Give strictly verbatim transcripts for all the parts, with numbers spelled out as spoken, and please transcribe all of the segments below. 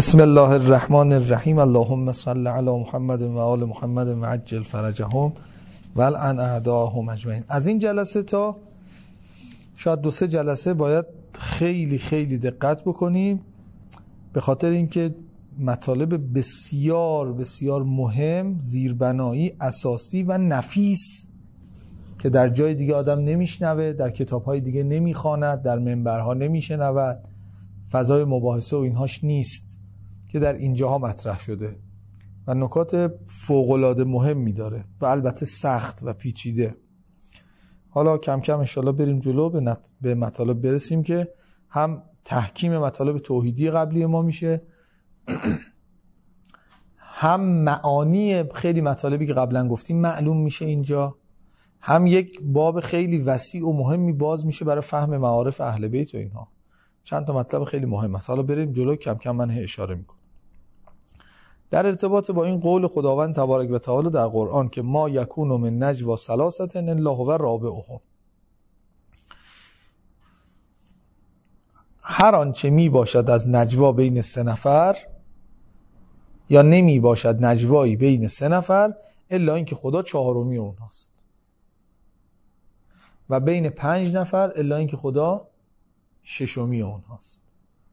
بسم الله الرحمن الرحیم. اللهم صل علی محمد و آل محمد و عجل فرجهم و الان اعداهم اجمعین. از این جلسه تا شاید دو سه جلسه باید خیلی خیلی دقت بکنیم، به خاطر اینکه مطالب بسیار بسیار مهم، زیربنایی، اساسی و نفیس که در جای دیگه آدم نمیشنوه، در کتاب‌های دیگه نمیخواند، در منبرها نمیشنود، فضای مباحثه و اینهاش نیست که در اینجاها مطرح شده و نکات فوق‌العاده مهمی داره و البته سخت و پیچیده. حالا کم کم انشالله بریم جلو به, نت... به مطالب برسیم که هم تحکیم مطالب توحیدی قبلی ما میشه، هم معانی خیلی مطالبی که قبلا گفتیم معلوم میشه اینجا، هم یک باب خیلی وسیع و مهمی باز میشه برای فهم معارف اهل بیت و اینها. چند تا مطلب خیلی مهم است. حالا بریم جلو، کم کم من اشاره میکنم. در ارتباط با این قول خداوند تبارک و تعالی در قرآن که ما یکون من نجوا ثلاثه الا هو رابعهم، هر آنچه می باشد از نجوا بین سه نفر یا نمی باشد نجوایی بین سه نفر الا اینکه خدا چهارمی اونهاست، و بین پنج نفر الا اینکه خدا ششمی اونهاست.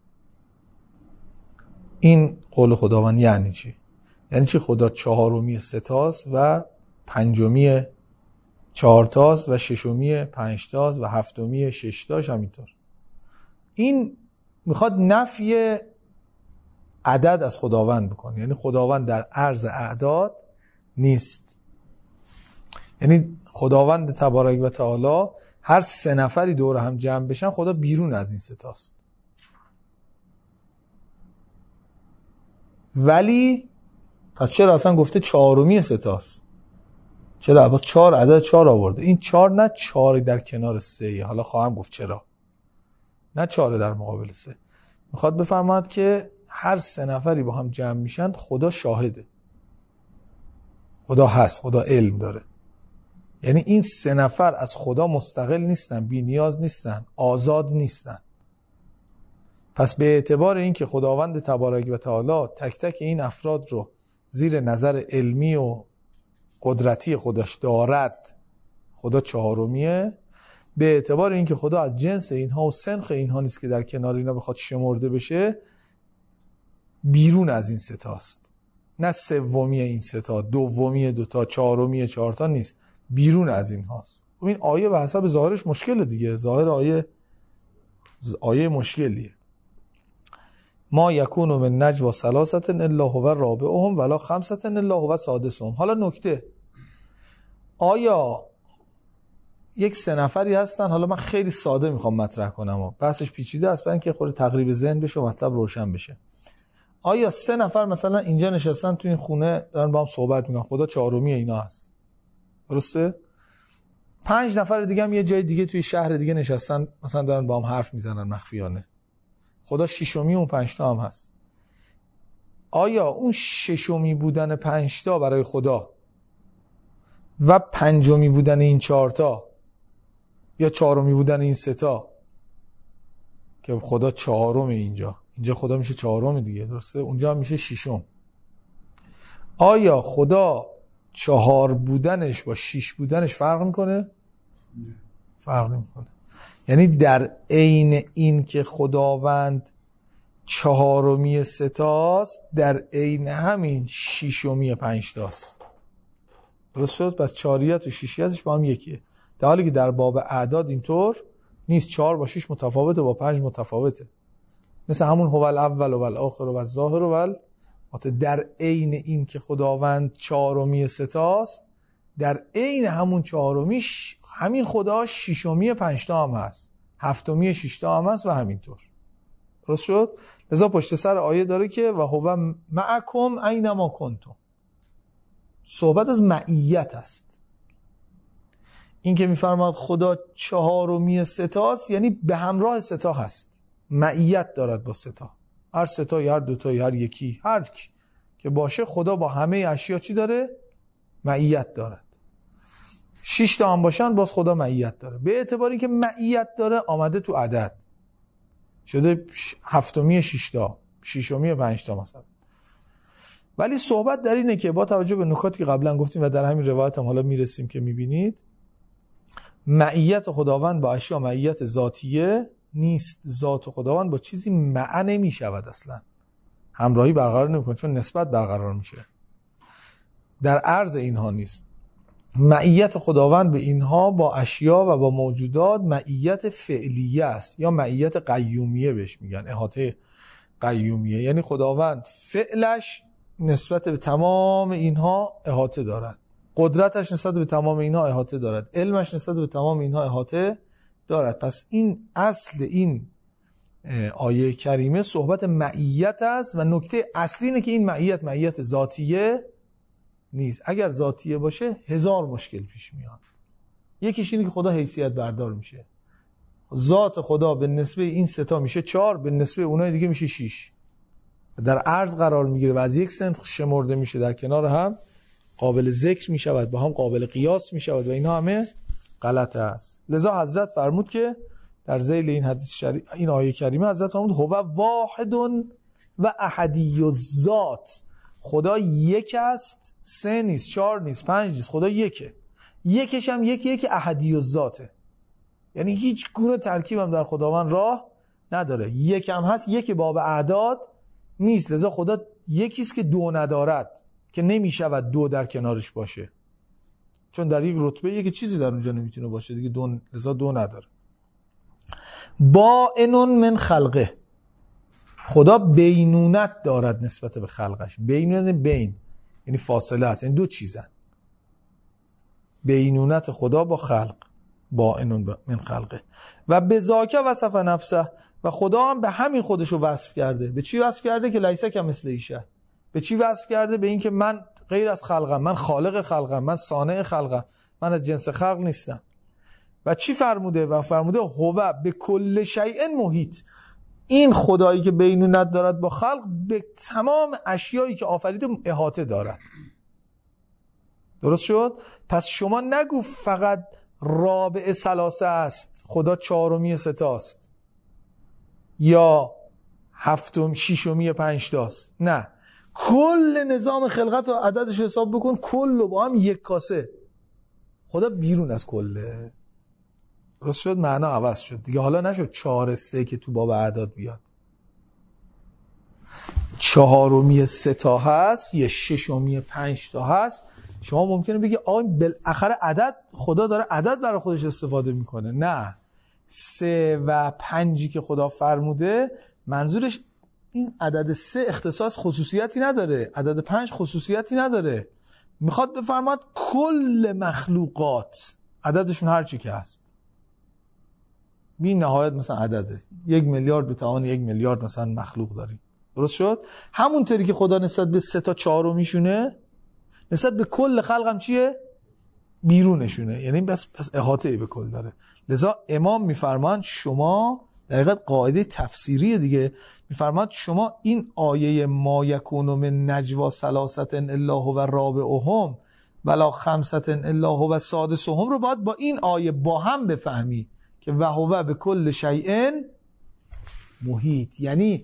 این قول خداوند یعنی چی؟ یعنی چی خدا چهارمی ستاست و پنجمی چهارتاست و ششمی پنجتاست و هفتمی ششتاش همینطور. این میخواد نفی عدد از خداوند بکنه، یعنی خداوند در عرض اعداد نیست. یعنی خداوند تبارک و تعالی هر سه نفری دور هم جمع بشن خدا بیرون از این ستاست، ولی پس چرا اصلا گفته چهارمی ستاست؟ چرا عباس چهار عدد چهار آورده؟ این چهار نه چهار در کنار سه، حالا خواهم گفت چرا نه چهار در مقابل سه. میخواد بفرماید که هر سه نفری با هم جمع میشن خدا شاهده، خدا هست، خدا علم داره. یعنی این سه نفر از خدا مستقل نیستن، بی نیاز نیستن، آزاد نیستن. پس به اعتبار این که خداوند تبارک و تعالی تک تک این افراد رو زیر نظر علمی و قدرتی خودش دارد، خدا چهارمیه. به اعتبار این که خدا از جنس اینها و سنخ اینها نیست که در کنار اینا بخواد شمرده بشه، بیرون از این ستاست. نه سومی این ستا، دومی دوتا، چهارمی چهارتا نیست، بیرون از این هاست. این آیه به حسب ظاهرش مشکله دیگه، ظاهر آیه آیه مشکلیه. ما یکون من نجوا ثلاثه الا هو رابعهم ولا خمسه الا هو سادسهم. حالا نکته، آیا یک سه نفری هستن؟ حالا من خیلی ساده میخوام مطرح کنم و بحثش پیچیده است برای اینکه خود تقریب ذهن بشه و مطلب روشن بشه. آیا سه نفر مثلا اینجا نشستن تو این خونه دارن با هم صحبت میکنن، خدا چهارمی اینا هست، درسته؟ پنج نفر دیگه هم یه جای دیگه توی شهر دیگه نشستن مثلا دارن با هم حرف میزنن مخفیانه، خدا ششمی اون پنج تا هم هست. آیا اون ششمی بودن پنج تا برای خدا و پنجمی بودن این چهار تا یا چهارمی بودن این سه تا که خدا چهارم، اینجا اینجا خدا میشه چهارم دیگه، درسته؟ اونجا هم میشه ششم. آیا خدا چهار بودنش با شش بودنش فرق میکنه؟ فرق نمیکنه. یعنی در عین این که خداوند چهارمی ستاست، در عین همین ششمی پنجتاست. درست شد؟ پس چهاریت و ششیتش با هم یکیه، در حالی که در باب اعداد اینطور نیست. چهار با شش متفاوته، با پنج متفاوته، مثل همون هو الاول و الاخر و الظاهر و ال. در عین این که خداوند چهارمی ستاست، در عین همون چهارمیش همین خدا ششمی پنجتا هم هست، هفتمی ششتا هم هست و همینطور. درست شد؟ لذا پشت سر آیه داره که و هو معکم اینما کنتم. صحبت از معیت است. این که میفرماد خدا چهارمی ستاست یعنی به همراه ستا هست، معیت دارد با ستا. هر ستا، هر دوتا، هر یکی، هر کی که باشه خدا با همه اشیا چی داره؟ معیت دارد. شش تا هم باشن باز خدا معیت داره. به اعتباری که معیت داره آمده تو عدد شده هفتمی شش تا، ششمی پنج تا مثلا. ولی صحبت در اینه که با توجه به نکاتی که قبلا گفتیم و در همین روایت هم حالا میرسیم که میبینید، معیت خداوند با اشیا معیت ذاتیه نیست. ذات خداوند با چیزی معه نمیشود، اصلا همراهی برقرار نمیکنه، چون نسبت برقرار میشه. در عرض اینها نیست. معیت خداوند به اینها با اشیا و با موجودات معیت فعلیه است، یا معیت قیومیه بهش میگن، احاطه قیومیه. یعنی خداوند فعلش نسبت به تمام اینها احاطه دارد، قدرتش نسبت به تمام اینها احاطه دارد، علمش نسبت به تمام اینها احاطه دارد. پس این اصل این آیه کریمه صحبت معیت است و نکته اصلی اینه که این معیت معیت ذاتیه نیست. اگر ذاتیه باشه هزار مشکل پیش میاد. یکیش اینه که خدا حیثیت بردار میشه. ذات خدا به نسبه این سه تا میشه چهار، به نسبه اونای دیگه میشه شش. در عرض قرار میگیره و از یک سنت شمرده میشه، در کنار هم قابل ذکر میشود، با هم قابل قیاس میشود و اینا همه غلط است. لذا حضرت فرمود که در ذیل این حدیث شریف، این آیه کریمه، حضرت فرمود هو واحد و احدی الذات. خدا یک است، سه نیست، چهار نیست، پنج نیست، خدا یکه. یکش هم یکیه که احدی الذاته، یعنی هیچ گونه ترکیب هم در خداوند راه نداره. یک هم هست، یک باب اعداد نیست. لذا خدا یکیست که دو ندارد، که نمیشود دو در کنارش باشه، چون در یک رتبه یک چیزی در اونجا نمیتونه باشه دیگه، دو، لذا دو نداره. بائن من خلقه. خدا بینونت دارد نسبت به خلقش. بینونت بین یعنی فاصله است، این دو چیزن. بینونت خدا با خلق، بائن من خلقه. و بذاکه وصف نفسه. و خدا هم به همین خودشو وصف کرده. به چی وصف کرده؟ که لیسه کمثله ایشه. به چی وصف کرده؟ به این که من غیر از خلقم، من خالق خلقم، من صانع خلقم، من از جنس خلق نیستم. و چی فرموده؟ و فرموده هو به کل شیء محیط. این خدایی که بینونت دارد با خلق به تمام اشیایی که آفریده احاطه دارد. درست شد؟ پس شما نگو فقط رابع ثلاثه است، خدا چهارمی ستاست، یا هفتم ششمی پنج تاست. نه، کل نظام خلقت و عددش حساب بکن، کل با هم یک کاسه. خدا بیرون از کله. درست شد؟ معنا عوض شد دیگه. حالا نشد چهار سه که تو باب اعداد بیاد، چهارمی سه تا هست، یه ششمی پنج تا هست. شما ممکنه بگی آقا بالاخره عدد، خدا داره عدد برای خودش استفاده میکنه. نه، سه و پنجی که خدا فرموده منظورش این عدد سه اختصاص خصوصیتی نداره، عدد پنج خصوصیتی نداره. میخواد بفرماد کل مخلوقات عددشون هر چی که هست بی نهایت مثلا عدده یک میلیارد به توان یک میلیارد مثلا مخلوق داریم. درست شد؟ همونطوری که خدا نسبت به سه تا چهارمیشونه نسبت به کل خلقم چیه؟ بیرونشونه، یعنی بس بس احاطه به کل داره. لذا امام میفرمان شما دقیقاً قاعده تفسیری دیگه، میفرماد شما این آیه ما یکون من نجوا ثلاثه الا هو رابعهم ولا خمسه الا هو سادسهم رو باید با این آیه با هم بفهمی که و هو به کل شیء محیط. یعنی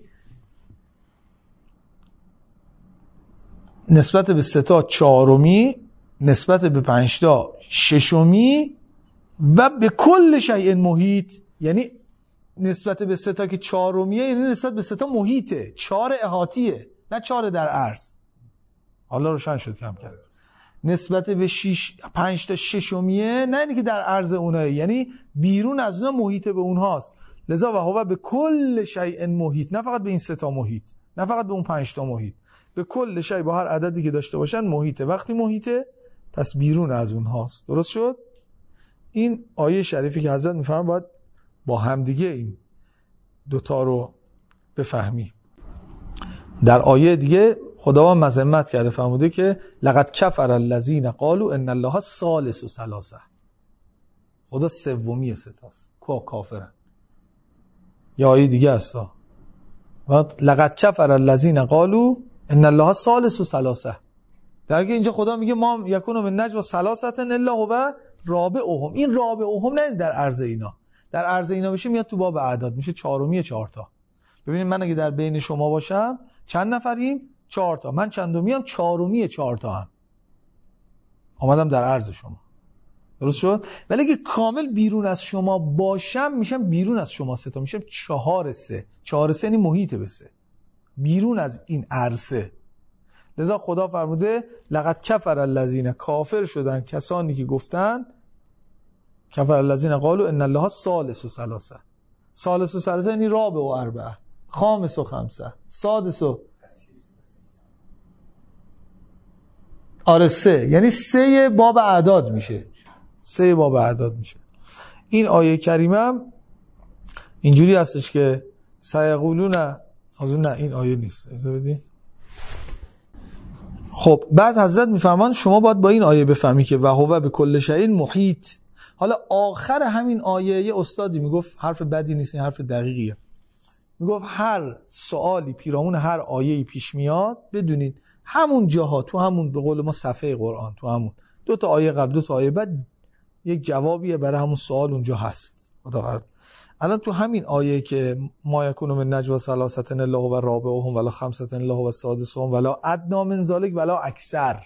نسبت به سه تا چهارمی، نسبت به پنج تا ششمی و به کل شیء محیط. یعنی نسبت به سه تا که چهارمیه، یعنی نسبت به سه تا محیطه، چهار احاطیه، نه چهار در عرض. حالا روشن شد کم کرد. نسبت به شش پنج تا ششمیه، نه اینی که در عرض اونها، یعنی بیرون از اونها محیط به اونهاست. لذا و هو به کل شیء محیط، نه فقط به این سه تا محیط، نه فقط به اون پنج تا محیط، به کل شیء با هر عددی که داشته باشن محیطه. وقتی محیطه پس بیرون از اونهاست. درست شد؟ این آیه شریفی که حضرت میفرمایند باید با همدیگه این دوتا رو بفهمی. در آیه دیگه خداوند مذمت کرده، فرموده که لقد کفر الذین قالوا ان الله ثالث ثلاثه. خدا سومی ستاست. کو کافرن. یا آیه دیگه است. لقد کفر الذین قالوا ان الله ثالث ثلاثه. در که اینجا خدا میگه ما یکون من نجوا ثلاثه الا هو رابعهم. این رابعهم نه در عرض اینا، در عرض اینا بشه میاد تو باب اعداد، میشه چهارمی چهار تا. ببینید من اگه در بین شما باشم چند نفریم؟ چهار تا. من چندمیم؟ چهارمی چهار تا هم آمدم در عرض شما. درست شد؟ ولی اگه کامل بیرون از شما باشم میشم بیرون از شما سه تا، میشم چهار سه. چهار سه یعنی محیط به سه، بیرون از این عرصه. لذا خدا فرموده لقد کفر الذین، کافر شدن کسانی که گفتن، کفر الذین قالوا ان الله ثالث و ثلاثه. ثالث و ثلاثه یعنی رابع و اربعه، خامس و خمسه، سادس و آره سه، یعنی سه باب اعداد میشه، سه باب اعداد میشه. این آیه کریمه هم اینجوری هستش که سیقولون، آزون نه این آیه نیست، اجازه بدین. خب بعد حضرت میفرمان شما باید با این آیه بفهمی که و هو بكل شیء محیط. حالا آخر همین آیه یه استادی میگفت حرف بدی نیست، این حرف دقیقیه. میگفت هر سوالی پیرامون هر آیه‌ای پیش میاد بدونید همون جاها، تو همون به قول ما صفحه قرآن، تو همون دو تا آیه قبل دو تا آیه بعد یک جوابیه برای همون سوال اونجا هست. خدا قرد. الان تو همین آیه که ما یکون من نجوا ثلاثه الا هو رابعهم ولا خمسه الا هو سادسهم ولا ادنی من ذلک ولا اکثر،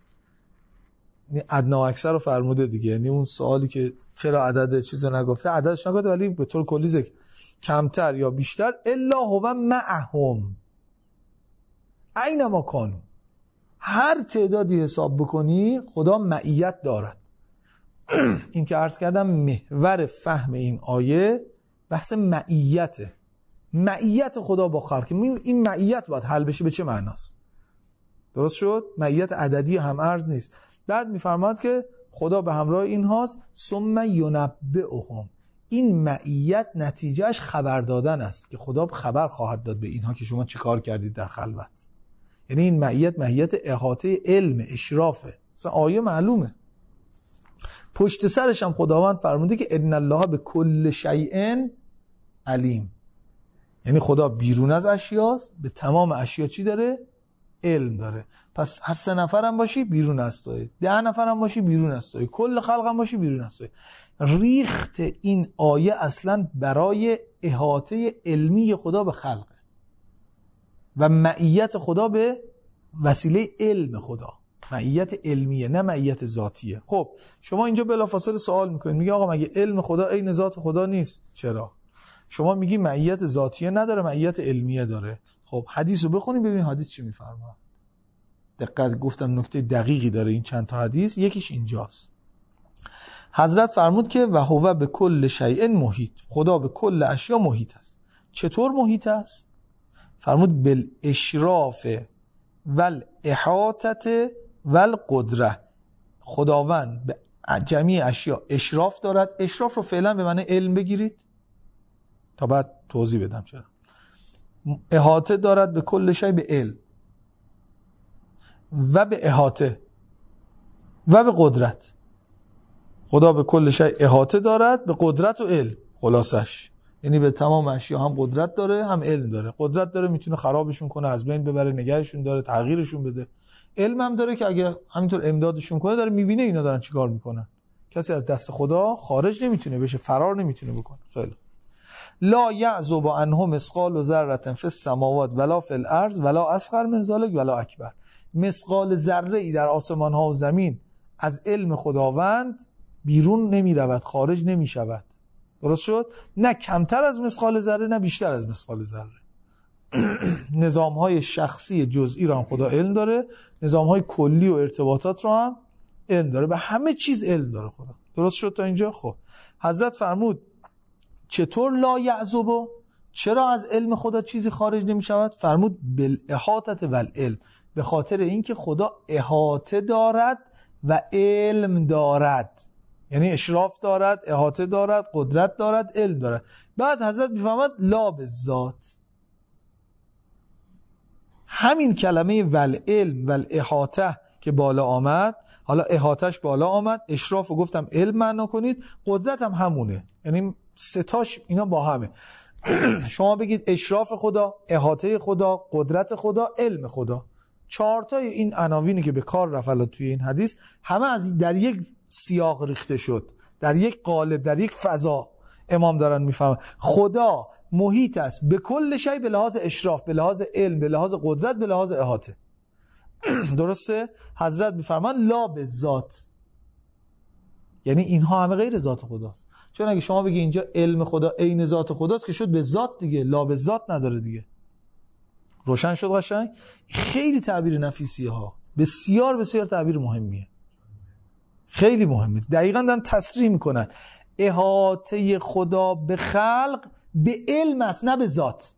یعنی ادنی و اکثر رو فرموده دیگه. یعنی اون سوالی که چرا عدد چیزو نگفته، عددش نگفته ولی به طور کلی ذکر کمتر یا بیشتر، الا هو معهم اینما کانوا، هر تعدادی حساب بکنی خدا معیت دارد. این که عرض کردم محور فهم این آیه بحث معیته، معیت خدا با خلق. این معیت باید حل بشه به چه معناست؟ درست شد؟ معیت عددی هم عرض نیست. بعد میفرماد که خدا به همراه این هاست، ثم ینبئهم، این معیت نتیجهش خبر دادن است که خدا خبر خواهد داد به اینها که شما چی کار کردید در خلوت. یعنی این معیت معیت احاطه علم، اشرافه. مثلا آیه معلومه، پشت سرش هم خداوند فرموده که ان الله بكل شیء علیم، یعنی خدا بیرون از اشیاست، به تمام اشیا چی داره؟ علم داره. پس هر سه نفر هم باشی بیرون از توی، ده نفر هم باشی بیرون از توی، کل خلق هم باشی بیرون از توی. ریخت این آیه اصلا برای احاطه علمی خدا به خلقه و معیت خدا به وسیله علم خدا، معیت علمیه نه معیت ذاتیه. خب شما اینجا بلافاصله سوال میکنید، میگه آقا مگه علم خدا عین ذات خدا نیست؟ چرا؟ شما میگی معیت ذاتیه نداره، معیت علمیه داره. خب حدیث رو بخونیم ببینید حدیث چی میفرماد. دقیق گفتم نکته دقیقی داره این چند تا حدیث، یکیش اینجاست. حضرت فرمود که و هو به کل شیء محیط، خدا به کل اشیا محیط است. چطور محیط است؟ فرمود بالاشراف والاحاطه والقدره، خداوند به جمیع اشیا اشراف دارد. اشراف رو فعلا به معنی علم بگیرید تا بعد توضیح بدم چرا. احاطه دارد به کل شیء، به علم و به احاطه و به قدرت. خدا به کل شیء احاطه دارد، به قدرت و علم. خلاصش یعنی به تمام اشیا هم قدرت داره هم علم داره. قدرت داره میتونه خرابشون کنه، از بین ببره، نگهشون داره، تغییرشون بده. علم هم داره که اگه همینطور امدادشون کنه، داره میبینه اینا دارن چیکار میکنن. کسی از دست خدا خارج نمیتونه بشه، فرار نمیتونه بکنه. خیلی لا یعزب عنه مثقال ذره فی السماوات ولا فی الارض ولا اصغر من ذلک ولا اکبر. مثقال ذره ای در آسمان ها و زمین از علم خداوند بیرون نمی رود، خارج نمی شود. درست شد؟ نه کمتر از مثقال ذره نه بیشتر از مثقال ذره. نظام های شخصی جزئی رو هم خدا علم داره، نظام های کلی و ارتباطات رو هم علم داره، به همه چیز علم داره خدا. درست شد تا اینجا؟ خب حضرت فرمود چطور لا یعزب؟ چرا از علم خدا چیزی خارج نمی شود؟ فرمود بالاحاطه والعلم، به خاطر اینکه خدا احاطه دارد و علم دارد. یعنی اشراف دارد، احاطه دارد، قدرت دارد، علم دارد. بعد حضرت میفهمد لا بالذات. همین کلمه والعلم والاحاطه که بالا آمد، حالا احاطهش بالا آمد، اشراف رو گفتم علم معنا کنید، قدرت هم همونه، یعنی ستاش اینا با همه. شما بگید اشراف خدا، احاطه خدا، قدرت خدا، علم خدا. چهارتای این عناوینی که به کار رفت توی این حدیث همه از در یک سیاق ریخته شد، در یک قالب، در یک فضا. امام دارن میفهمن خدا محیط است به کل شی، به لحاظ اشراف، به لحاظ علم، به لحاظ قدرت، به لحاظ احاطه. درسته؟ حضرت میفرمان لا به ذات، یعنی اینها همه غیر ذات خداست. چون اگه شما بگی اینجا علم خدا عین ذات خداست که شد به ذات دیگه، لا به ذات نداره دیگه. روشن شد قشنگ؟ خیلی تعبیر نفیسیه ها، بسیار بسیار تعبیر مهمیه، خیلی مهمه. دقیقاً دارن تصریح میکنن احاطه خدا به خلق به علم است نه به ذات.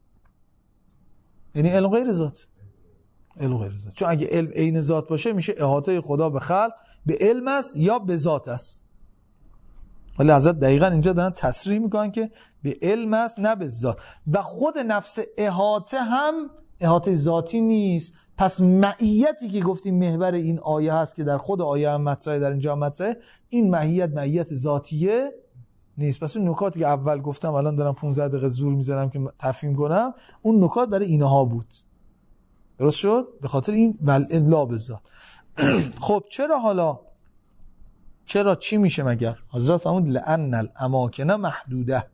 یعنی علم غیر ذات، علم غیر ذات. چون اگه علم عین ذات باشه میشه احاطه خدا به خلق به علم است یا به ذات است. ولی حضرت دقیقاً اینجا دارن تصریح میکنن که به علم است نه به ذات. و خود نفس احاطه هم احاطه ذاتی نیست. پس معیتی که گفتیم محور این آیه هست که در خود آیه هم مطرحه، در اینجا هم مطرحه، این معیت معیت ذاتیه نیست. پس اون نکاتی که اول گفتم الان دارم پانزده دقیقه زور میزنم که تفهیم کنم، اون نکات برای اینها بود. درست شد؟ به خاطر این لا به ذات. خب چرا حالا چرا چی میشه مگر؟ حضرت فرمود لأن الاماکن محدوده.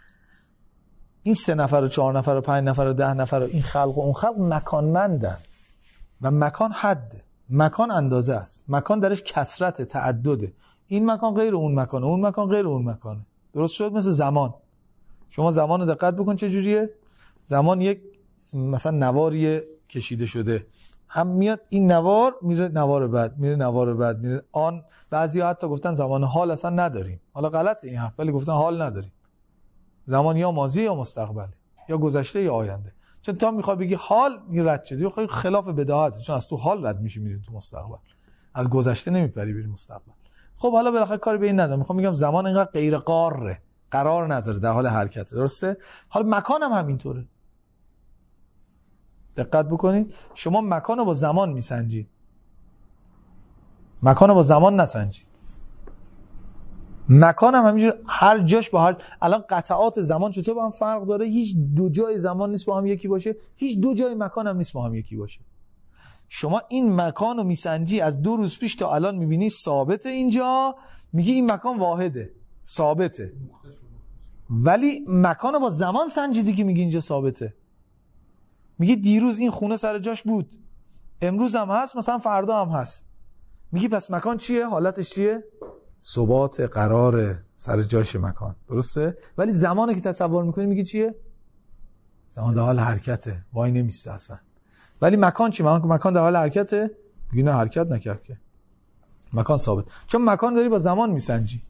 این سه نفر و چهار نفر و پنج نفر و ده نفر و این خلق و اون خلق مکانمندن و مکان حده، مکان اندازه است، مکان درش کثرت تعدده. این مکان غیر اون مکانه، اون مکان غیر اون مکانه. درست شد؟ مثل زمان. شما زمان رو دقت بکن چه جوریه؟ زمان یک مثلا نواری کشیده شده، هم میاد این نوار میره نوار بعد، میره نوار بعد، میره آن. بعضیا حتی گفتن زمان حال اصلا نداریم. حالا غلطه این حرف، ولی گفتن حال نداریم. زمان یا ماضی یا مستقبله، یا گذشته یا آینده. چون تا میخوای بگی حال میرد شدی، بخوای خلاف بداهت، چون از تو حال رد میشی میری تو مستقبل، از گذشته نمیپری بری مستقبل. خب حالا بالاخره کاری به این ندارم، میخوام بگم زمان اینقدر غیر قاره، قرار نداره، در حال حرکته. درسته؟ حالا مکان هم همینطوره. دقت بکنید، شما مکان رو با زمان میسنجید، مکان رو با زمان نسنجید. مکان هم همینجور هر جاش با هر، الان قطعات زمان چطور با هم فرق داره؟ هیچ دو جای زمان نیست با هم یکی باشه، هیچ دو جای مکان هم نیست با هم یکی باشه. شما این مکان رو میسنجی، از دو روز پیش تا الان میبینی ثابته، اینجا میگی این مکان واحده ثابته، ولی مکان رو با زمان سنجیدی که میگی اینجا ثابته. میگی دیروز این خونه سر جاش بود، امروز هم هست، مثلا فردا هم هست. میگی پس مکان چیه؟ حالتش چیه؟ ثبات، قرار، سر جاش مکان. درسته؟ ولی زمانی که تصور میکنی میگی چیه؟ زمان در حال حرکته، وای نمیسته اصلا. ولی مکان چی؟ مکان در حال حرکته؟ میگی نه حرکت نکرد که، مکان ثابت. چون مکان داری با زمان میسنجی.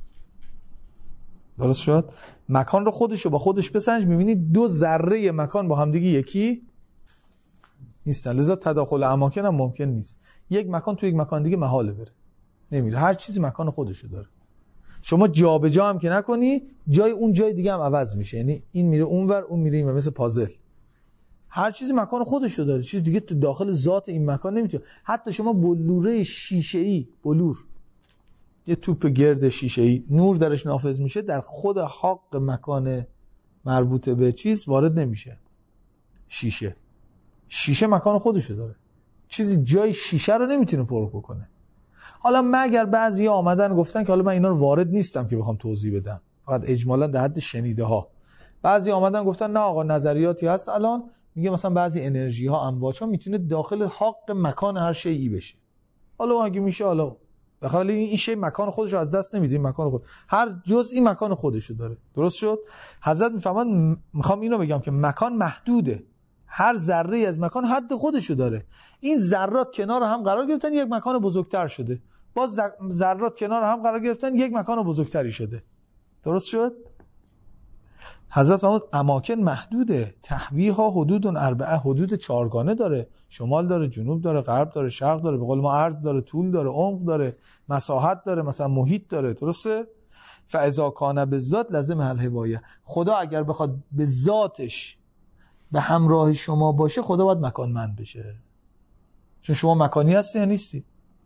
درست شد؟ مکان رو خودش رو با خودش بسنج، میبینی دو ذره مکان با همدیگه یکی نیستن، لذا تداخل اماکن هم ممکن نیست. یک مکان تو یک مکان دیگه محاله بره، نمیره. هر چیزی مکان خودشو داره. شما جابجا هم که نکنی، جای اون جای دیگه هم عوض میشه، یعنی این میره اونور، اون میره اینور، مثل پازل. هر چیزی مکان خودشو داره، چیز دیگه تو داخل ذات این مکان نمیتونه. حتی شما بلوره شیشه‌ای، بلور یه توپ گرد شیشه‌ای، نور درش نافذ میشه، در خود حق مکان مربوط به چیز وارد نمیشه. شیشه شیشه مکان خودشو داره، چیزی جای شیشه رو نمیتونه پر بکنه. حالا مگر بعضی آمدن گفتن که حالا من اینا رو وارد نیستم که بخوام توضیح بدم، فقط اجمالا در حد شنیده ها. بعضی آمدن گفتن نه آقا نظریاتی هست الان میگه مثلا بعضی انرژی ها، امواج ها میتونه داخل حق مکان هر شیئی بشه. حالا اگه میشه، حالا بخاطر این شی مکان خودش رو از دست نمیده، مکان خود، هر جزئی مکان خودشو داره. درست شد؟ حضرت میفهمن، میخوام اینو بگم که مکان محدوده، هر ذره از مکان حد خودشو داره. این ذرات کنار هم قرار گرفتن یک مکان بزرگتر شده، باز ذرات کنار هم قرار گرفتن یک مکان بزرگتری شده. درست شد؟ حضرت فرمود اماکن محدوده، تحویها حدود اربعه، حدود چهارگانه داره، شمال داره، جنوب داره، غرب داره، شرق داره، به قول ما عرض داره، طول داره، عمق داره، مساحت داره، مثلا محیط داره. درسته؟ فاذا کان بالذات لازم الهوایه. خدا اگر بخواد به ذاتش به همراه شما باشه، خدا باید مکانمند بشه. چون شما مکانی هستی یا نیستی؟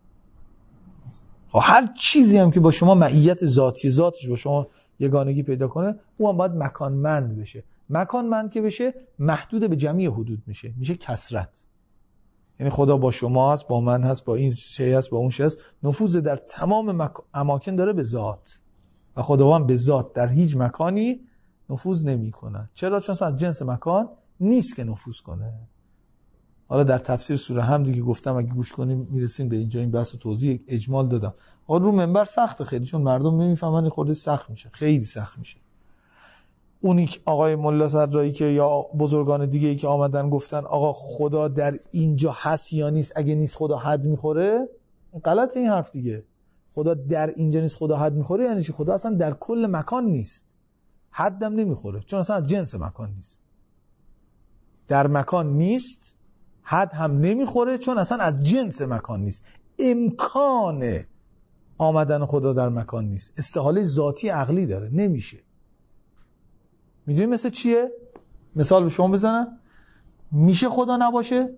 خب هر چیزی هم که با شما معیت ذاتی ذاتش با شما یگانگی پیدا کنه، اون هم باید مکانمند بشه. مکانمند که بشه، محدود به جمعی حدود میشه، میشه کثرت. یعنی خدا با شما هست، با من هست، با این شی هست، با اون شی هست، نفوذ در تمام مک... اماکن داره به ذات. و خداوند به ذات در هیچ مکانی نفوذ نمیکنه. چرا؟ چون از جنس مکان نیست که نفوذ کنه. حالا در تفسیر سوره هم دیگه گفتم، اگه گوش کنیم میرسیم به اینجا. این بحث توضیح اجمال دادم. حالا رو منبر سخته خیلی، چون مردم نمیفهمن، خورده سخت میشه، خیلی سخت میشه. اونی که آقای ملا صدرایی که یا بزرگان دیگه ای که آمدن گفتن آقا خدا در اینجا هست یا نیست، اگه نیست خدا حد میخوره، غلط این حرف دیگه. خدا در اینجا نیست خدا حد میخوره یعنی چی؟ خدا اصلا در کل مکان نیست، حدم نمیخوره، چون اصلا از جنس مکان نیست. در مکان نیست، حد هم نمیخوره، چون اصلا از جنس مکان نیست. امکان آمدن خدا در مکان نیست، استحاله ذاتی عقلی داره، نمیشه. میدونی مثل چیه؟ مثال به شما بزنم. میشه خدا نباشه؟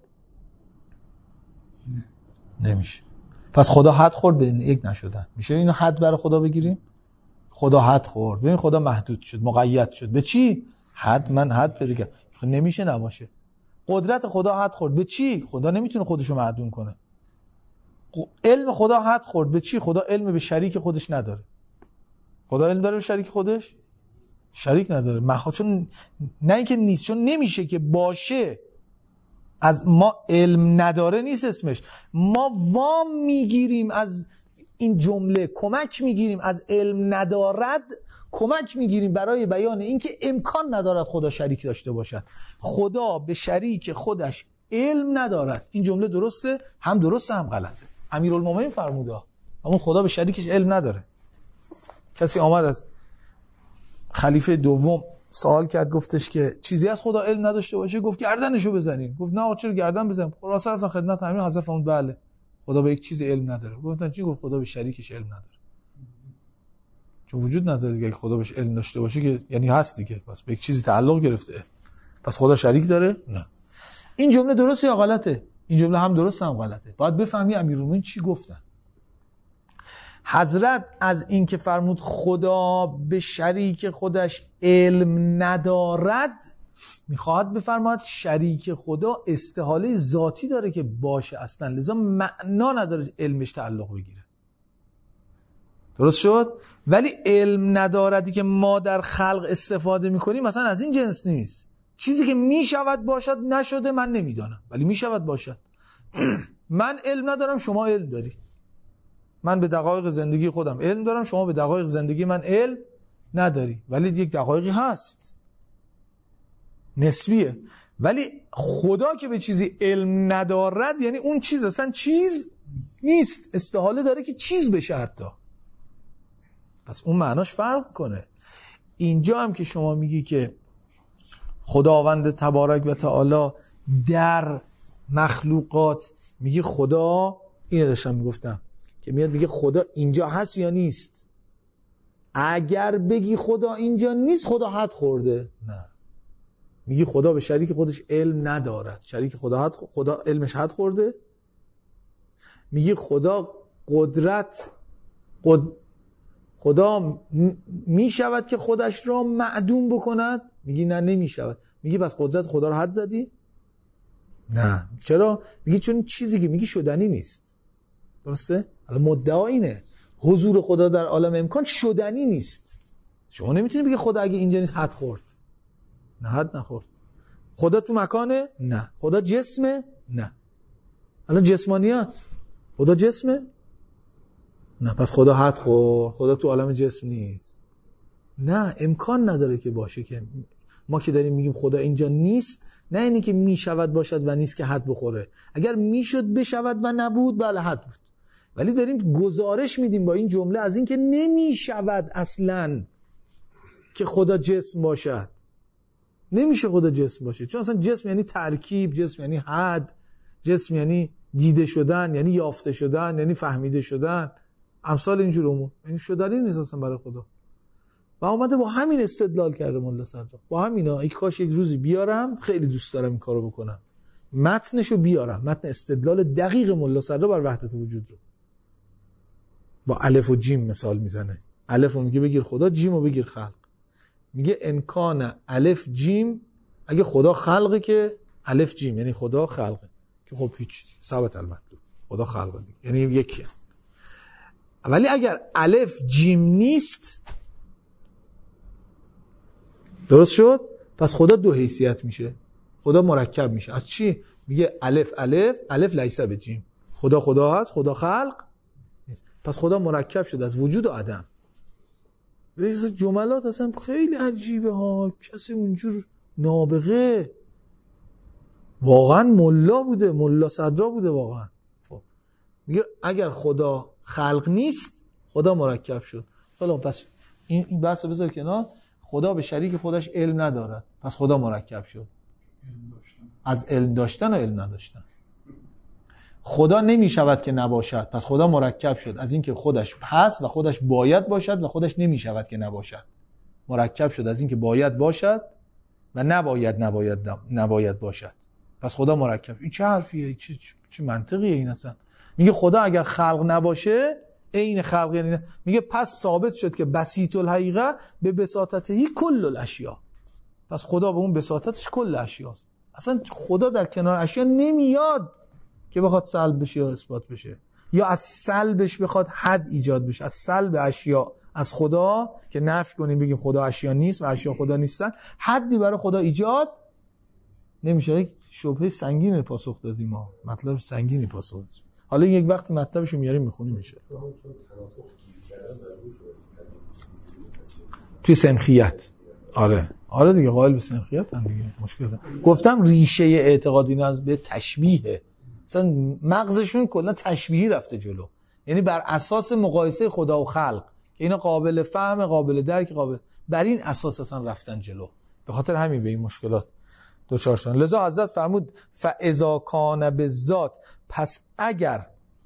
نمیشه. پس خدا حد خورد به یک نشدن. میشه اینو حد برای خدا بگیریم؟ خدا حد خورد. ببین خدا محدود شد، مقید شد. به چی؟ حد. من حد پیدا کردم. نمیشه نباشه. قدرت خدا حد خورد. به چی؟ خدا نمیتونه خودشو معدوم کنه. علم خدا حد خورد. به چی؟ خدا علم به شریک خودش نداره. خدا علم داره به شریک خودش؟ شریک نداره. مخ... چون نه اینکه نیست، چون نمیشه که باشه. از ما علم نداره نیست اسمش. ما وام میگیریم از این جمله، کمک میگیریم از علم ندارد، کمک میگیریم برای بیان اینکه امکان ندارد خدا شریک داشته باشد. خدا به شریک خودش علم ندارد. این جمله درسته؟ هم درسته هم غلطه. امیرالمومنین فرموده اما خدا به شریکش علم نداره. کسی آمد از خلیفه دوم سوال کرد، گفتش که چیزی از خدا علم نداشته باشه؟ گفت گردنشو بزنین. گفت نه آقا چرا گردن بزنم؟ خلاص رفتن خدمت امیر حضرت فرمود بله خدا به یک چیز علم نداره. گفتن چی؟ گفت خدا به شریکش علم نداره. چون وجود نداره دیگه. خدا بهش علم داشته باشه که یعنی هست دیگه، پس به یک چیزی تعلق گرفته. پس خدا شریک داره؟ نه. این جمله درسته یا غلطه؟ این جمله هم درسته هم غلطه. باید بفهمی امیرالمومنین چی گفتن. حضرت از این که فرمود خدا به شریک خودش علم ندارد، میخواد بفرماید شریک خدا استحاله ذاتی داره که باشه اصلا، لذا معنا نداره علمش تعلق بگیره. درست شد؟ ولی علم نداردی که ما در خلق استفاده میکنیم مثلا از این جنس نیست. چیزی که میشود باشد نشده من نمیدانم، ولی میشود باشد. من علم ندارم، شما علم داری. من به دقایق زندگی خودم علم دارم، شما به دقایق زندگی من علم نداری، ولی یک دقایقی هست، نسبیه. ولی خدا که به چیزی علم ندارد یعنی اون چیز اصلا چیز نیست، استحاله داره که چیز بشه حتی. پس اون معناش فرق کنه. اینجا هم که شما میگی که خداوند تبارک و تعالی در مخلوقات، میگی خدا، اینو داشتم میگفتم که میاد میگه خدا اینجا هست یا نیست. اگر بگی خدا اینجا نیست خدا حد خورده. نه، میگی خدا به شریک خودش علم ندارد. شریک خدا حد خدا علمش حد خورده. میگی خدا قدرت قد... خدا میشود که خودش را معدوم بکند. میگی نه نمیشود. میگی پس قدرت خدا رو حد زدی؟ نه. چرا؟ میگی چون چیزی که میگی شدنی نیست. درسته؟ الان مدعا اینه حضور خدا در عالم امکان شدنی نیست. شما نمیتونی بگی خدا اگه اینجا نیست حد خورد. نه حد نخورد. خدا تو مکانه؟ نه. خدا جسمه؟ نه. الان جسمانیات خدا جسمه؟ نه. پس خدا حد خورد. خدا تو عالم جسم نیست. نه، امکان نداره که باشه. که ما که داریم میگیم خدا اینجا نیست، نه اینی که میشود باشد و نیست که حد بخوره. اگر میشد بشود و نبود بله حد بود، ولی داریم گزارش میدیم با این جمله از این که نمیشود اصلا که خدا جسم باشد. نمیشه خدا جسم باشه، چون اصلا جسم یعنی ترکیب، جسم یعنی حد، جسم یعنی دیده شدن، یعنی یافته شدن، یعنی فهمیده شدن، امثال اینجور امور. یعنی شدنی نیست اصلا برای خدا. و اومده با همین استدلال کرده ملا صدرا. با همینا ای کاش یک روزی بیارم، خیلی دوست دارم این کارو بکنم، متنشو بیارم، متن استدلال دقیق ملا صدرا بر وحدت وجود رو با الف و جیم مثال میزنه. الف رو میگه بگیر خدا، جیم رو بگیر خلق. میگه انکان الف جیم، اگه خدا خلقه که الف جیم یعنی خدا خلقه، که خب هیچ ثابت المطلوب خدا خلقه دیگه یعنی یکیه. ولی اگر الف جیم نیست، درست شد؟ پس خدا دو حیثیت میشه. خدا مرکب میشه. از چی؟ میگه الف الف الف لیس به جیم. خدا خدا هست، خدا خلق نیست. پس خدا مرکب شد از وجود و عدم. ببین جملات اصلا خیلی عجیبه ها. کسی اونجور نابغه واقعا ملا بوده، ملا صدرا بوده واقعا. خب میگه اگر خدا خلق نیست خدا مرکب شد. خب پس این این بحثو بذار کنار. خدا به شریک خودش علم ندارد، پس خدا مرکب شد. از علم داشتن و علم نداشتن. خدا نمی شود که نباشد، پس خدا مرکب شد از اینکه خودش هست و خودش باید باشد و خودش نمی شود که نباشد. مرکب شد از اینکه باید باشد و نباید نباید نباید باشد. پس خدا مرکب. این چه حرفیه؟ چه چه منطقیه این اصلا؟ میگه خدا اگر خلق نباشه عین خلق یعنی میگه پس ثابت شد که بسیط الحقیقه به بساطته کل الاشیاء. پس خدا به اون بساطتش کل اشیاست. اصلا خدا در کنار اشیا نمیاد که بخواد سلب بشه یا اثبات بشه، یا از سلبش بخواد حد ایجاد بشه. از سلب اشیا از خدا که نفی کنیم بگیم خدا اشیا نیست و اشیا خدا نیستن، حدی برای خدا ایجاد نمیشه. یک شبهه سنگین پاسخ دادیم ما، مطلب سنگینی پاسخ دادیم. حالا یک وقتی مطلبشو میاریم میخونیم میشه توی سنخیت. آره آره دیگه قائل به سنخیت هم دیگه مشکل دارم. گفتم ریشه اعتقادی نه از به تشبیهه. مثلا مغزشون کلا تشبیهی رفته جلو، یعنی بر اساس مقایسه خدا و خلق که اینا قابل فهم، قابل درک، قابل بر این اساس اصلا رفتن جلو. به خاطر همین به این مشکلات دوچار شدن. لذا حضرت فرمود فاذا کان بالذات، پس اگر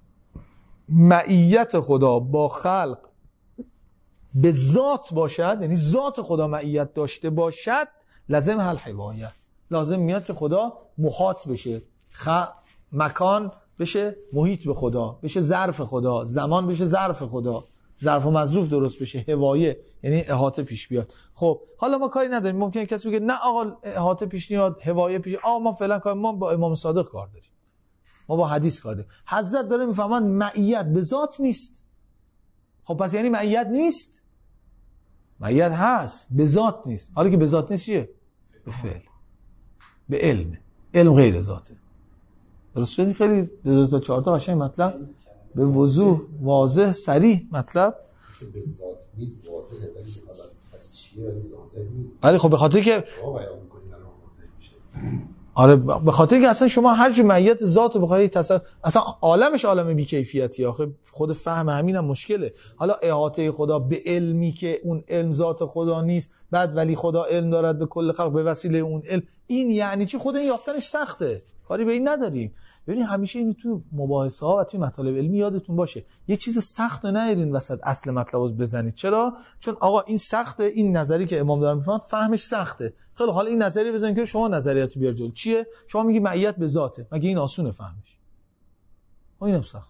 معیت خدا با خلق به ذات باشد، یعنی ذات خدا معیت داشته باشد، لازم حل حوایت، لازم میاد که خدا محاط بشه، خ... مکان بشه محیط به خدا، بشه ظرف خدا، زمان بشه ظرف خدا، ظرف و مظروف درست بشه، هوایه یعنی احاطه پیش بیاد. خب حالا ما کاری نداریم. ممکنه کسی بگه نه آقا احاطه پیش نیاد، هوایه پیش، آقا ما فعلا کار ما با امام صادق کار داریم، ما با حدیث کار داریم. حضرت داره میفهمن معیت به ذات نیست. خب پس یعنی معیت نیست؟ معیت هست، به ذات نیست. حالا که به ذات نیست چیه؟ به فعل، به علم. علم غیر ذاته. درست شد؟ خیلی دو تا چهار تا قشنگ مطلب به وضوح واضح صریح مطلب به ذات نیست، واضحه، ولی حالا از چیه ولی واضح نیست. ولی خب به خاطر که شما بیان می‌کنید الان واضح میشه. آره به خاطر که اصلا شما هر جو معیت ذات رو بخواید تصور، اصلا عالمش عالم بی‌کیفیتی، آخه خود فهم همینم مشکله. حالا احاطه خدا به علمی که اون علم ذات خدا نیست، بعد ولی خدا علم دارد به کل خلق به وسیله اون علم، این یعنی چی؟ خود این یافتنش سخته، کاری به این نداریم. ببینید همیشه اینو تو مباحثه ها و توی مطالب علمی یادتون باشه، یه چیز سخت رو نیارین وسط اصل مطلب رو بزنید. چرا؟ چون آقا این سخته، این نظری که امام داره میفهمه فهمش سخته. خیلی حالا این نظریه بزنید که شما نظریاتو بیار جلو. چیه؟ شما میگی معیت به ذاته، مگه این آسونه فهمش؟ اون اینم سخت.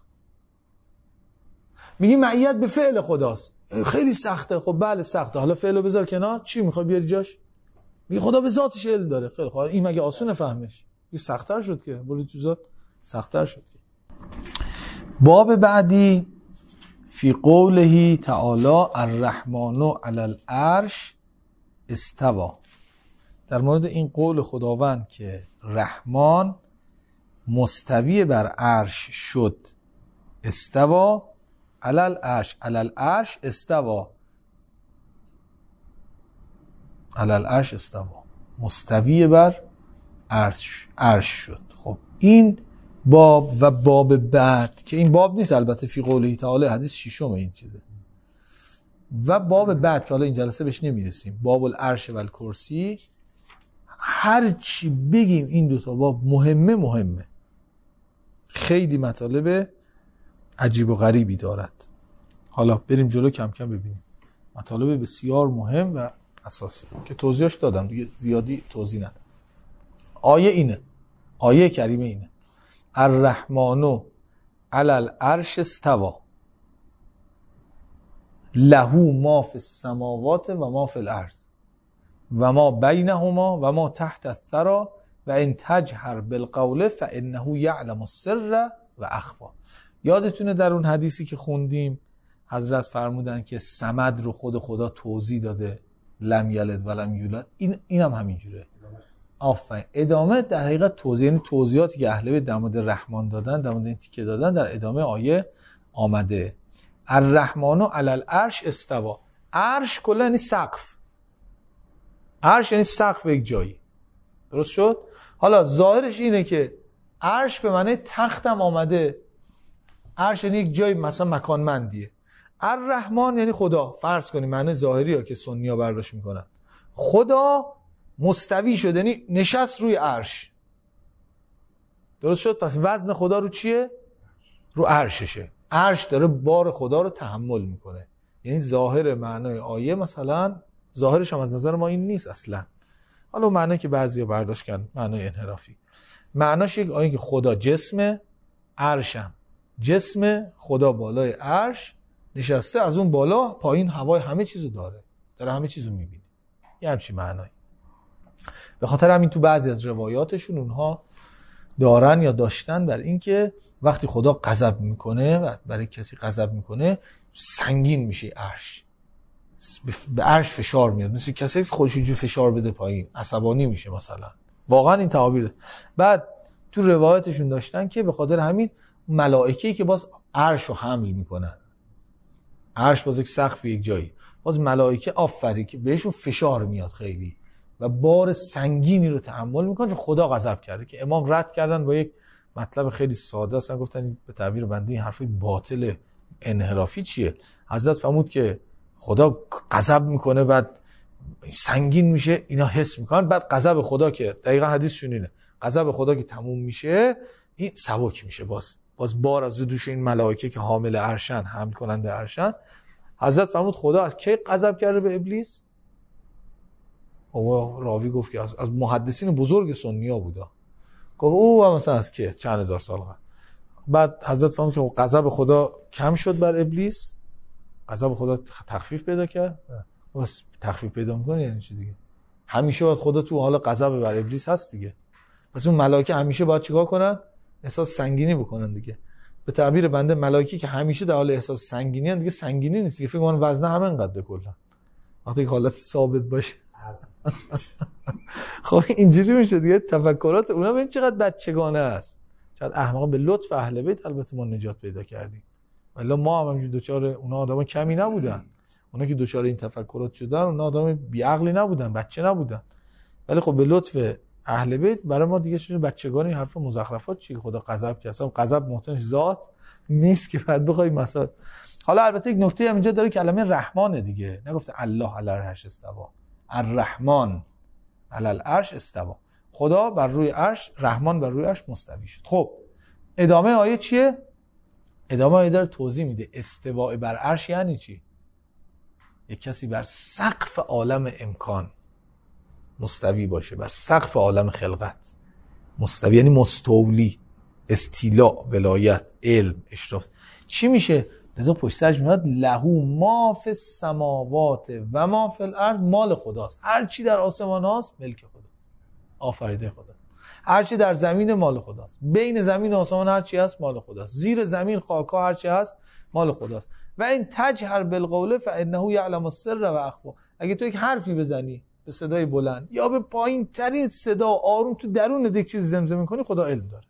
میگی معیت به فعل خداست، خیلی سخته. خب بله سخته، حالا فعلو بذار کنار، چی میخوای بیاری جاش؟ میگی خدا به ذاتش علم داره. خیلی خب این مگه آسونه فهمش؟ این سخت‌تر شد که برو تو ذات سخت‌تر شد. باب بعدی فی قوله تعالی الرحمن علی العرش استوى، در مورد این قول خداوند که رحمان مستوی بر عرش شد. استوى علی العرش، علی العرش استوى، علی العرش استوى، مستوی بر عرش عرش شد. خب این باب و باب بعد که این باب نیست البته، فی قوله تعالی حدیث ششم این چیزه، و باب بعد که حالا این جلسه بهش نمیرسیم، باب العرش و الکرسی. هر چی بگیم این دوتا باب مهمه مهمه، خیلی مطالب عجیب و غریبی دارد. حالا بریم جلو کم کم ببینیم. مطالب بسیار مهم و اساسی که توضیحش دادم دیگه، زیادی توضیح ندادم. آیه اینه، آیه کریمه اینه، الرحمن علی العرش استوى له ما فی السماوات و ما فی الارض و ما بینهما و ما تحت الثری و ان تجهر بالقول فانه یعلم السر و اخفی. یادتونه در اون حدیثی که خوندیم حضرت فرمودن که صمد رو خود خدا توضیح داده لم یلد و لم یولد، این اینم هم همینجوره. آفرین. ادامه در حقیقت توضیح، یعنی توضیحاتی که اهل بیت در مورد رحمان دادن، در مورد این تیکه دادن، در ادامه آیه آمده. الرحمن علی العرش استوى. عرش کلا یعنی سقف. عرش یعنی سقف یک جایی. درست شد؟ حالا ظاهرش اینه که عرش به معنی تختم آمده. عرش یعنی یک جایی مثلا مکانمندیه. الرحمن یعنی خدا. فرض کنیم معنی ظاهری ها که سنی ها برداشت میکنن. خدا مستوی شد، یعنی نشست روی عرش. درست شد؟ پس وزن خدا رو چیه؟ رو عرششه. عرش داره بار خدا رو تحمل میکنه. یعنی ظاهر معنای آیه مثلا ظاهرش هم از نظر ما این نیست اصلا. حالا معنی که بعضیا برداشت کردن معنای انحرافی. معناش یک آیه که خدا جسمه، عرشم جسم، خدا بالای عرش نشسته، از اون بالا پایین هوای همه چیزو داره، داره همه چیزو میبینه. یه همچین معنایی. به خاطر همین تو بعضی از روایاتشون اونها دارن یا داشتن بر این که وقتی خدا غضب میکنه و برای کسی غضب میکنه سنگین میشه عرش، به عرش فشار میاد، مثل کسی که خودش جو فشار بده پایین عصبانی میشه مثلا. واقعا این تعابیر ده. بعد تو روایاتشون داشتن که به خاطر همین ملائکه‌ای که باز عرش رو حمل میکنن، عرش باز یک سقف یک جایی، باز ملائکه آفری که بهشون فشار میاد خیلی و بار سنگینی رو تحمل میکنن، چون خدا غضب کرده. که امام رد کردن با یک مطلب خیلی ساده است، گفتن به تعبیر بنده این حرفی باطل انحرافی چیه؟ حضرت فرمود که خدا غضب میکنه بعد سنگین میشه، اینا حس میکنن، بعد غضب خدا که دقیقا حدیثشون اینه، غضب خدا که تموم میشه این سبک میشه، باز باز بار از دوش این ملائکه که حامل عرشن، حمل کننده عرشن. حضرت فرمود خدا از کی غضب کرده به ابلیس؟ او راوی گفت که از, از محدثین بزرگ سنیا بودا. گفت او مثلا از که چند هزار سال قبل. بعد حضرت فرمود که غضب خدا کم شد بر ابلیس، غضب خدا تخفیف پیدا کرد. بس تخفیف پیدا میکنه یعنی چی دیگه؟ همیشه باید خدا تو حال غضب بر ابلیس هست دیگه. پس اون ملائکه همیشه باید چیکار کنن؟ احساس سنگینی بکنن دیگه. به تعبیر بنده ملائکه که همیشه در حال احساس سنگینی ان دیگه سنگینی نیست دیگه، فکر کنم وزن همه اینقدر کلا. وقتی که حالت ثابت باشه خب اینجوری میشه دیگه. تفکرات اونا ببین چقدر بچگانه است، چقدر احمقا. به لطف اهل بیت البته ما نجات پیدا کردیم، ولی ما هم همینجوری دوچار اونا آدم کمی نبودن. اونا که دوچار این تفکرات شدن اونا آدم بی عقلی نبودن، بچه نبودن، ولی خب به لطف اهل بیت برای ما دیگه شده بچگانی حرف مزخرفات چی خدا غضب کرد. اصلا غضب محتاج ذات نیست که بعد بخوای مثلا. حالا البته یک نکته هم اینجا داره، کلمه رحمانه دیگه، نگفته الله علی العرش استوى. الرحمن علی العرش استوى، خدا بر روی عرش، رحمان بر روی عرش مستوی شد. خب ادامه آیه چیه؟ ادامه آیه داره توضیح میده استواء بر عرش یعنی چی. یک کسی بر سقف عالم امکان مستوی باشه، بر سقف عالم خلقت مستوی یعنی مستولی، استیلا، ولایت، علم، اشراف. چی میشه؟ لذا پشت سرش میاد لهو ما فی السماوات و ما فی الارض، مال خداست. هر چی در آسمان هاست ملک خداست، آفریده خدا. هر چی در زمین مال خداست، بین زمین و آسمان هر چی هست مال خداست، زیر زمین خاکا هر چی هست مال خداست. و این تجهر بالقول فانه یعلم السر و اخفی، اگه تو یک حرفی بزنی به صدای بلند یا به پایین ترین صدا آروم تو درون یک چیز زمزمه کنی، خدا علم داره،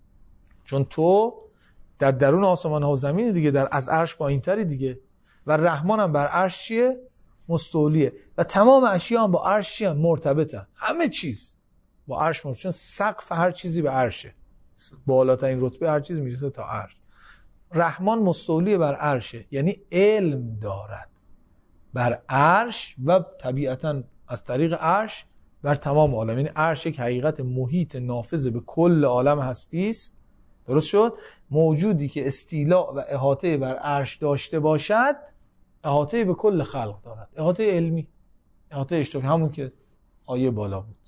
چون تو در درون آسمان ها و زمین دیگه، در از عرش پایین تری دیگه. و رحمان هم بر عرش چیه؟ مستولیه. و تمام اشیا هم با عرش چیه؟ مرتبطن. همه چیز با عرش مرتبطه، چون سقف هر چیزی به عرشه، بالاترین رتبه هر چیز میرسه تا عرش. رحمان مستولی بر عرشه، یعنی علم دارد بر عرش و طبیعتاً از طریق عرش بر تمام عالم. یعنی عرش یک حقیقت محیط نافذ به کل عالم هستی است. درست شد؟ موجودی که استیلاء و احاطه بر عرش داشته باشد، احاطه به کل خلق دارد، احاطه علمی، احاطه اشتراکی، همون که آیه بالا بود.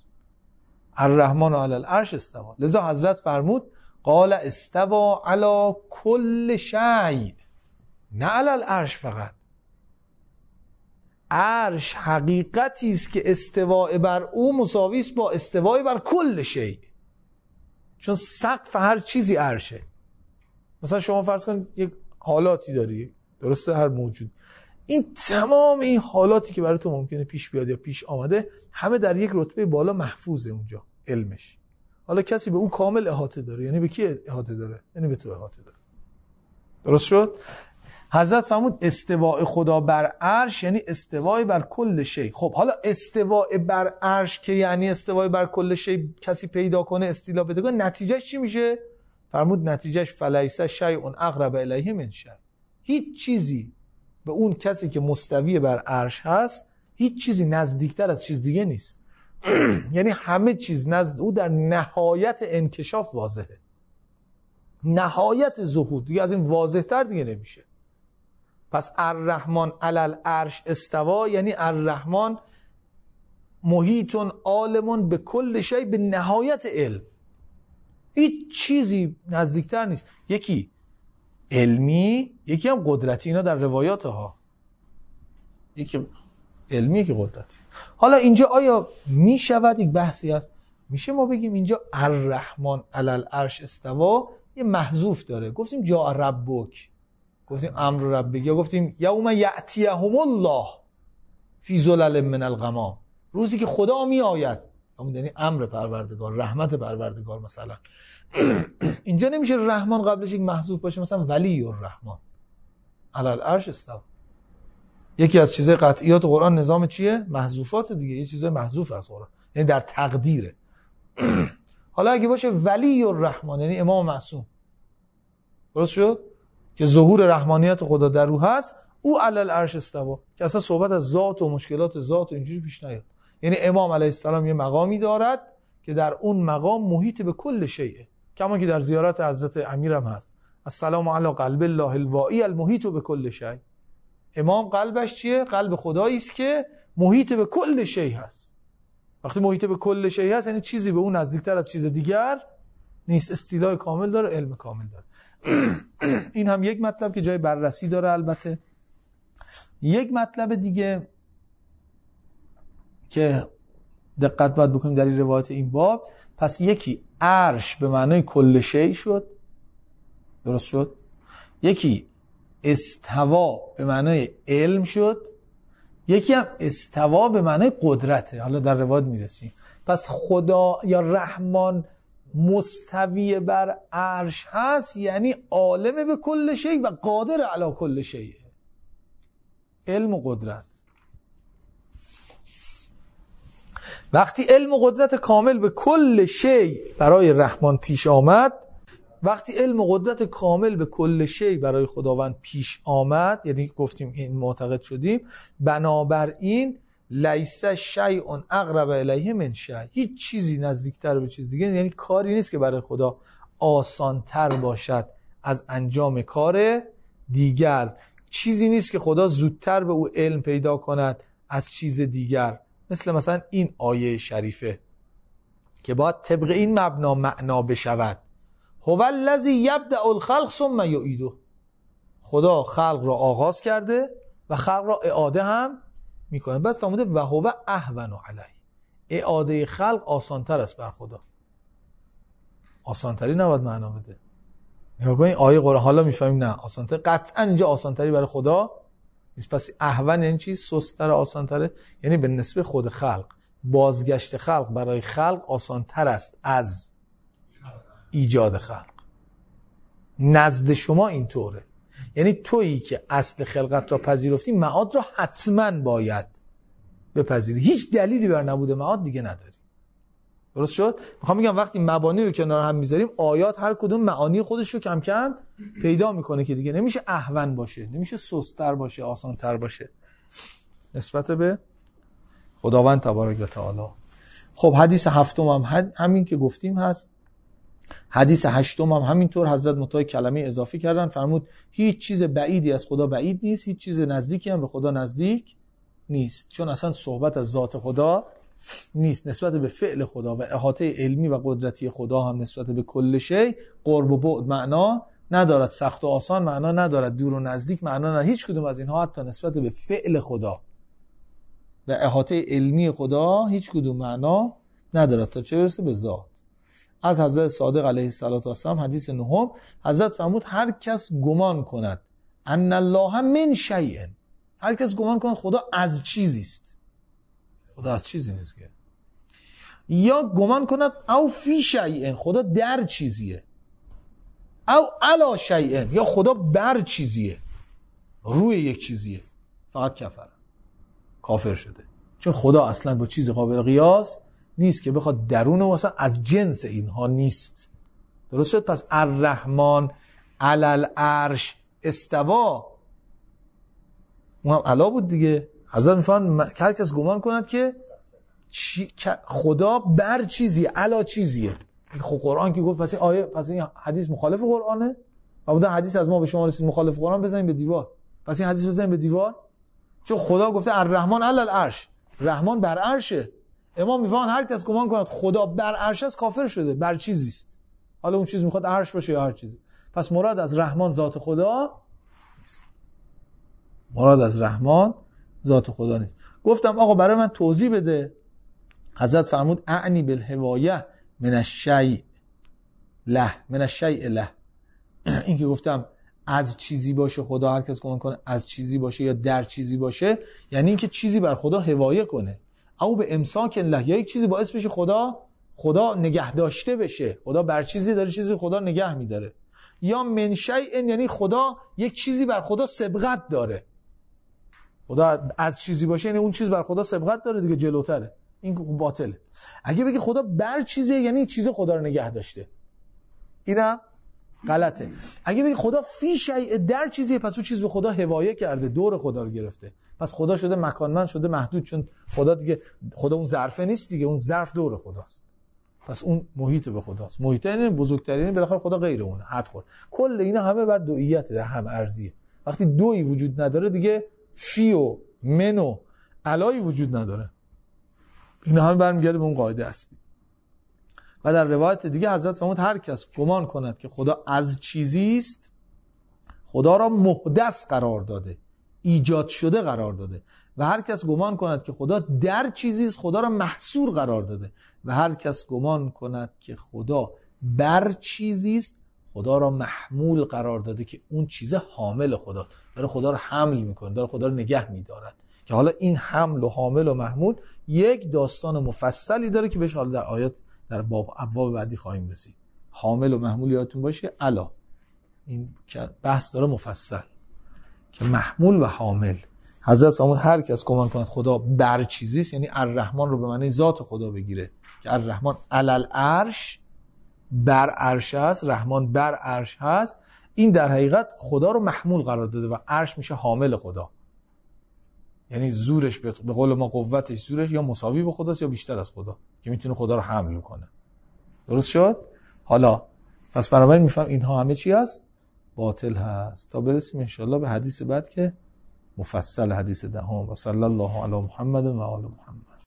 الرحمن علی العرش استوى. لذا حضرت فرمود قال استوى علی کل شیء، نه علی العرش فقط. عرش حقیقتی است که استواء بر او مساوی است با استواء بر کل شیء، چون سقف هر چیزی عرشه. مثلا شما فرض کن یک حالاتی داری، درسته، هر موجود، این تمام این حالاتی که برای تو ممکنه پیش بیاد یا پیش آمده همه در یک رتبه بالا محفوظه اونجا علمش. حالا کسی به او کامل احاطه داره، یعنی به کی احاطه داره؟ یعنی به تو احاطه داره. درست شد؟ حضرت فرمود استواء خدا بر عرش یعنی استواء بر کل شی. خب حالا استواء بر عرش که یعنی استواء بر کل شی کسی پیدا کنه، استیلا بده کنه، نتیجهش چی میشه؟ فرمود نتیجهش فلیس شیء اقرب الیه من شیء. هیچ چیزی به اون کسی که مستوی بر عرش هست هیچ چیزی نزدیکتر از چیز دیگه نیست. یعنی همه چیز نزد او در نهایت انکشاف واضحه، نهایت ظهور، دیگه از این واضح تر دیگه نمیشه. پس الرحمن علی العرش استوا یعنی الرحمن محیط عالم به کل شی، به نهایت علم، هیچ چیزی نزدیکتر نیست. یکی علمی، یکی هم قدرتی. اینا در روایات ها، یکی علمی یکی قدرتی. حالا اینجا آیا می شود یک بحثی هست، میشه ما بگیم اینجا الرحمن علی العرش استوا یه محذوف داره، گفتیم جاء ربک، گفتیم امر ربک، یا گفتیم یوم یأتیهم الله فی ظلل من الغمام، روزی که خدا می آید، همون یعنی امر پروردگار، رحمت پروردگار. مثلا اینجا نمیشه رحمان قبلش یک محذوف باشه، مثلا ولی الرحمن علی العرش استوا. یکی از چیزای قطعیات قرآن نظام چیه؟ محذوفات دیگه، یه چیزای محذوف از قرآن، یعنی در تقدیره. حالا اگه باشه ولی الرحمن یعنی امام معصوم، درست شد؟ که ظهور رحمانیت خدا در روح هست، او علی العرش استوا، که اصلا صحبت از ذات و مشکلات ذات و اینجوری پیش نیاد. یعنی امام علیه السلام یه مقامی دارد که در اون مقام محیط به کل شیء، کما که در زیارت حضرت امیرم هست السلام علی قلب الله الواعی المحیط به کل شیء. امام قلبش چیه؟ قلب خدایی است که محیط به کل شیء هست. وقتی محیط به کل شیء هست یعنی چیزی به اون نزدیکتر از چیز دیگر نیست، استیلاء کامل داره، علم کامل داره. این هم یک مطلب که جای بررسی داره. البته یک مطلب دیگه که دقت باید بکنیم در این روایت این باب، پس یکی عرش به معنای کل شیء شد، درست شد. یکی استوا به معنای علم شد، یکی هم استوا به معنای قدرته. حالا در روایت میرسیم. پس خدا یا رحمان مستوی بر عرش هست یعنی عالم به کل شیء و قادر علی کل شیء، علم و قدرت. وقتی علم و قدرت کامل به کل شیء برای رحمان پیش آمد، وقتی علم و قدرت کامل به کل شیء برای خداوند پیش آمد، یعنی گفتیم این معتقد شدیم، بنابراین لیس شیء اقرب الیه من شیء، هیچ چیزی نزدیکتر به چیز دیگه، یعنی کاری نیست که برای خدا آسانتر باشد از انجام کار دیگر، چیزی نیست که خدا زودتر به او علم پیدا کند از چیز دیگر. مثل مثلا این آیه شریفه که باید طبق این مبنا معنا بشود، هو الذی یبدأ الخلق ثم یعیده، خدا خلق را آغاز کرده و خلق را اعاده هم میکنه. بعد فرموده و هو اهون علیه، اعاده خلق آسانتر است بر خدا. آسانتری نباید معنا بده. نگاه کنید آیه قرآن، حالا میفهمیم نه آسانتر، قطعا اینجا آسانتری برای خدا نیست. پس اهون یعنی چی؟ سست‌تر، آسانتره، یعنی به نسبت خود خلق، بازگشت خلق برای خلق آسانتر است از ایجاد خلق. نزد شما اینطوره، یعنی تویی که اصل خلقت را پذیرفتی، معاد را حتما باید بپذیری، هیچ دلیلی بر نبوده معاد دیگه نداری. درست شد؟ میخوام بگم وقتی مبانی رو کنار هم میذاریم، آیات هر کدوم معانی خودش رو کم کم پیدا میکنه که دیگه نمیشه اهون باشه، نمیشه سست‌تر باشه، آسان‌تر باشه نسبت به خداوند تبارک و تعالی. خب حدیث هفتم هم همین که گفتیم هست. حدیث هشتم هم همینطور حضرت متای کلمه اضافه کردن، فرمود هیچ چیز بعیدی از خدا بعید نیست، هیچ چیز نزدیکی هم به خدا نزدیک نیست، چون اصلا صحبت از ذات خدا نیست. نسبت به فعل خدا و احاطه علمی و قدرتی خدا هم نسبت به کل شی قرب و بعد معنا ندارد، سخت و آسان معنا ندارد، دور و نزدیک معنا ندارد، هیچ کدوم از اینها حتی نسبت به فعل خدا و احاطه علمی خدا هیچ کدوم معنا ندارد تا چه برسه به ذات. از حضرت صادق علیه السلام حدیث نهم، حضرت فرمود هر کس گمان کند ان الله من شیء، هر کس گمان کند خدا از چیزی است. خدا از چیزی نیست که. یا گمان کند او فی شیء، خدا در چیزیه. او علی شیء، یا خدا بر چیزیه، روی یک چیزیه. فقط کفر، کافر شده. چون خدا اصلا با چیز قابل قیاس نیست که بخواد درون واسه از جنس اینها نیست. درست شد؟ پس الرحمن علی العرش استوا، اون هم علا بود دیگه. حضرت میفهمن هر کس گمان کند که خدا بر چیزی علا چیزیه. خب قرآن که گفت پس این آیه، پس این حدیث مخالف قرآنه و بودن حدیث از ما به شما رسید مخالف قرآن، بزنیم به دیوار. پس این حدیث بزنیم به دیوار، چون خدا گفته الرحمن علی العرش، رحمان بر عرشه. امام میفهمن هر کس گمان کند خدا بر عرش است کافر شده، بر چیزی است. حالا اون چیز میخواد عرش باشه یا هر چیزی. پس مراد از رحمان ذات خدا نیست. مراد از رحمان ذات خدا نیست. گفتم آقا برای من توضیح بده. حضرت فرمود اعنی بالهوایه من الشیء له، من الشیء له. این که گفتم از چیزی باشه خدا، هر کس گمان کنه از چیزی باشه یا در چیزی باشه، یعنی اینکه چیزی بر خدا هوایه کنه. او به امساک له، یا یک چیزی باعث بشه خدا خدا نگه داشته بشه. خدا بر چیزی داره، چیزی خدا نگه میداره. یا من شیء، یعنی خدا یک چیزی بر خدا سبقت داره. خدا از چیزی باشه یعنی اون چیز بر خدا سبقت داره دیگه، جلوتره. این باطله. اگه بگی خدا بر چیزه یعنی چیز خدا رو نگه داشته، اینم غلطه. اگه بگی خدا فی شیء در چیزیه، پس اون چیز به خدا هوایه کرده، دور خدا رو گرفته. پس خدا شده مکانمند، شده محدود، چون خدا دیگه خدا اون ظرفه نیست دیگه، اون ظرف دور خداست. پس اون محیط به خداست. محیط یعنی بزرگترین، بالاخره خدا غیر اونه، حد خورد. کل اینا همه بر دوئیت، در هم ارزیه. وقتی دویی وجود نداره دیگه فی و من و علایی وجود نداره. اینا همه برمیگرده به اون قاعده اصلی. و در روایت دیگه حضرت فرمود هر کس گمان کند که خدا از چیزی است، خدا را محدث قرار داده، ایجاد شده قرار داده. و هر کس گمان کند که خدا در چیزی است، خدا را محصور قرار داده. و هر کس گمان کند که خدا بر چیزی است، خدا را محمول قرار داده که اون چیز حامل خداست، داره خدا را حمل میکنه، داره خدا را نگه میدارد. که حالا این حمل و حامل و محمول یک داستان مفصلی داره که بهش حالا در آیات در باب ابواب بعدی خواهیم رسید. حامل و محمول یادتون باشه الا، این بحث داره مفصل که محمول و حامل. حضرت فرمود هر کس گمان کند خدا بر چیزی است، یعنی الرحمن رو به معنی ذات خدا بگیره که الرحمن علی العرش، بر عرش است، رحمان بر عرش هست، این در حقیقت خدا رو محمول قرار داده و عرش میشه حامل خدا. یعنی زورش به قول ما قوتش، زورش یا مساوی به خداست یا بیشتر از خدا که میتونه خدا رو حمل کنه. درست شد؟ حالا پس بنابراین میفهم اینها همه چی هست؟ باطل هست. تا برسیم انشاءالله به حدیث بعد که مفصل حدیث دهم. و صلی الله علی محمد و آل محمد.